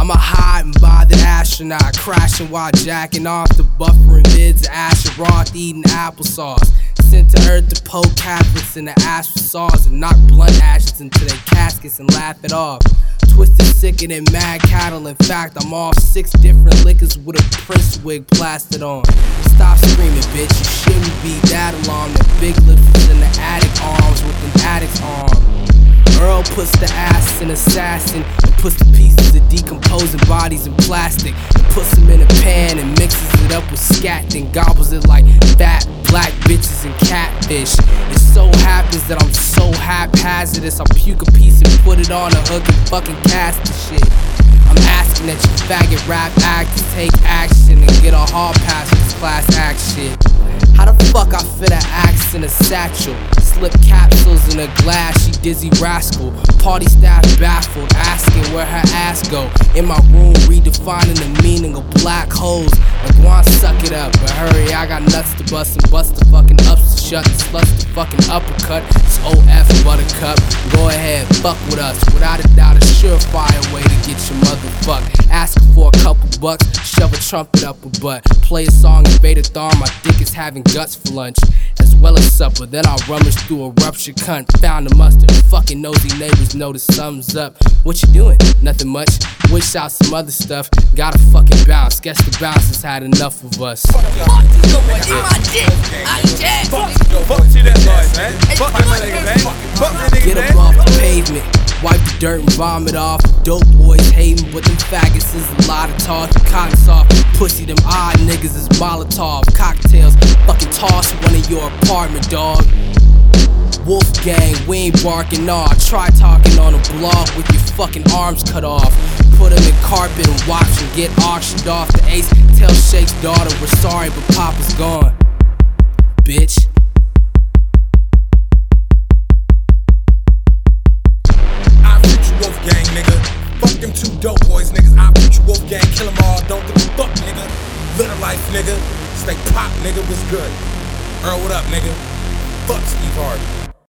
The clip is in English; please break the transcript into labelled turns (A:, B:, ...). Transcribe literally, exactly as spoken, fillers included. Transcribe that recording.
A: I'm a hide and bothered astronaut, crashing while jacking off the buffering vids of Asher Roth, eating applesauce. Sent to earth to poke Catholics in the ass with saws and knock blunt ashes into their caskets and laugh it off. Twisted sicker than mad cattle. In fact, I'm off six different liquors with a Prince wig plastered on. Stop screaming, bitch. You shouldn't be that alarmed. The big lips is in the attic arms with an addict's arm. Earl puts the ass in assassin and puts the pieces of decomposing bodies in plastic and puts them in a pan and mixes it up with scat, then gobbles it like fat black bitches and catfish. It so happens that I'm so haphazardous, I puke a piece and put it on a hook and fucking cast the shit. I'm asking that you faggot rap actors take action and get a hall pass for this class act shit. How the fuck I fit an axe in a satchel? Slip capsules in a glass, she dizzy rascal. Party staff baffled, asking where her ass go. In my room, redefining the meaning of black holes. Like, go on, suck it up, but hurry, I got nuts to bust and bust the fucking ups to shut and sluts the fucking uppercut. It's O F buttercup. Go ahead, fuck with us. Without a doubt, a surefire way to get your motherfuck. Asking for a couple bucks, shove a trumpet up a butt. Play a song in beta thorn, my dick is having guts for lunch, as well as supper. Then I'll rummage through a ruptured cunt, found the mustard. Fucking nosy neighbors notice something's up. What you doing? Nothing much. Wish out some other stuff. Gotta fucking bounce. Guess the bouncers had enough of us.
B: Fuck you going in my dick. I'm dead. Fuck you that noise, man. Fuck my nigga, man. Fuck my nigga, man.
A: Get up off the pavement. Wipe the dirt and vomit off. Dope boys hating, but them faggots is a lot of talk. Cotton soft, pussy, them odd niggas is Molotov cocktails. Fucking toss one in your apartment, dog. Wolf gang, we ain't barking nah. Try talking on a blog with your fucking arms cut off. Put them in carpet and watch them get auctioned off. The ace tell Shake's daughter we're sorry but Papa's gone. Bitch.
B: I put you Wolf gang, nigga. Fuck them two dope boys, niggas. I put you Wolf gang, kill them all. Don't give a fuck, nigga. Little life, nigga. Stay pop, nigga. What's good? Earl, what up, nigga? Fuck Steve Harvey.